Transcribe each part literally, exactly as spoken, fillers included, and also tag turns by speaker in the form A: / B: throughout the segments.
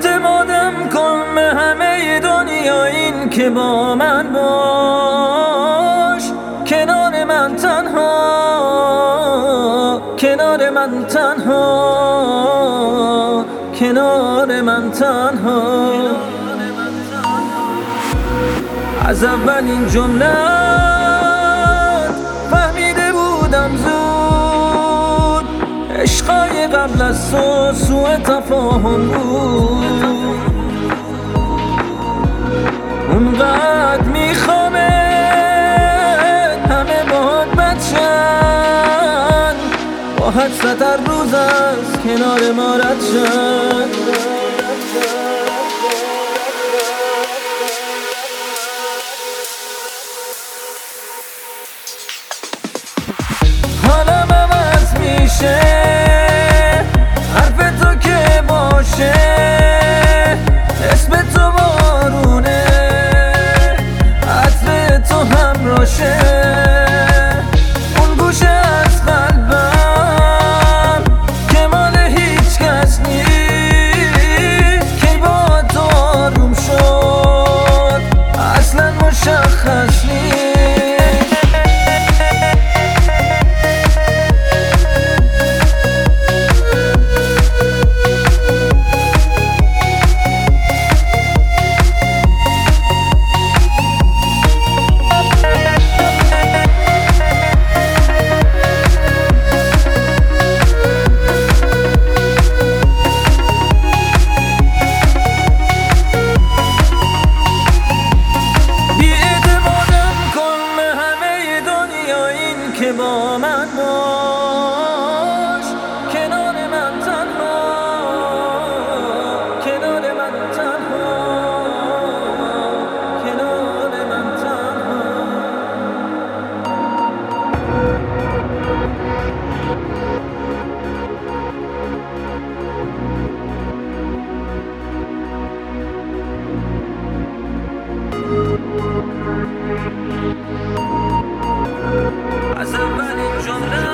A: اعتمادم کن به همه دنیا، این که با من باش، کنار من تنها، کنار من تنها، کنار من تنها. از اولین جمله فهمیده بودم زود، عشقای قبل از تو سوء تفاهم بود. اونقدر میخوامت همه باهات بچن، با حسرت هر روز از کنار ما رد شن. حالم عوض میشه حرف تو که باشه، اسم تو بارونه، عطر تو همراشه. اون گوشه از قلبم که مال هیچ کس نیست، که با تو آروم شد اصلا مشخص نیست. که با من باش، کنار من تنها، کنار من تنها، کنار من تنها. از اولین جمله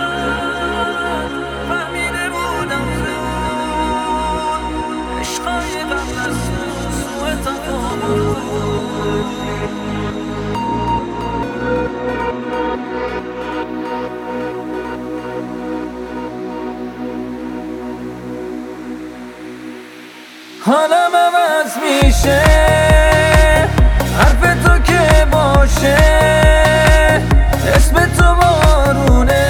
A: فهمیده بودم زود، عشقای قبل از تو سوء تفاهم بود. حالم عوض میشه حرف تو که باشه، اسم تو بارونه،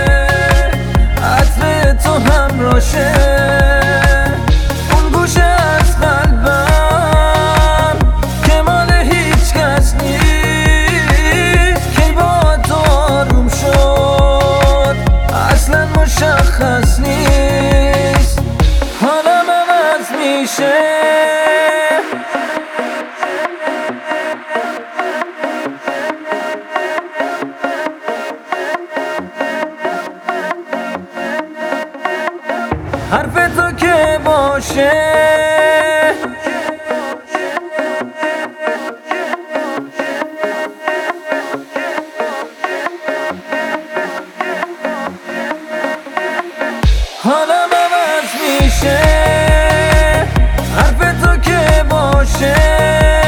A: عطر تو همراشه. اون گوشه از قلبم که مال هیچ کس نیست، که با تو آروم شد اصلا مشخص نیست. حالم عوض میشه حرف تو که باشه، حالم عوض میشه حرف تو که باشه.